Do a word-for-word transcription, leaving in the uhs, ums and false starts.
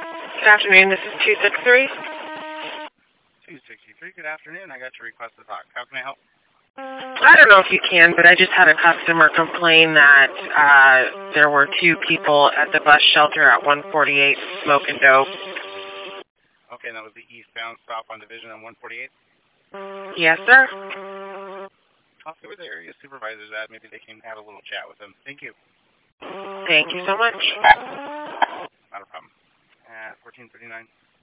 Good afternoon, this is two six three. two sixty-three, good afternoon. I got your request to talk. How can I help? I don't know if you can, but I just had a customer complain that uh, there were two people at the bus shelter at one forty-eight smoking dope. Okay, and that was the eastbound stop on Division on one forty-eight? Yes, sir. I'll see where the area supervisor's at. Maybe they can have a little chat with them. Thank you. Thank you so much. Not a problem. At fourteen thirty-nine.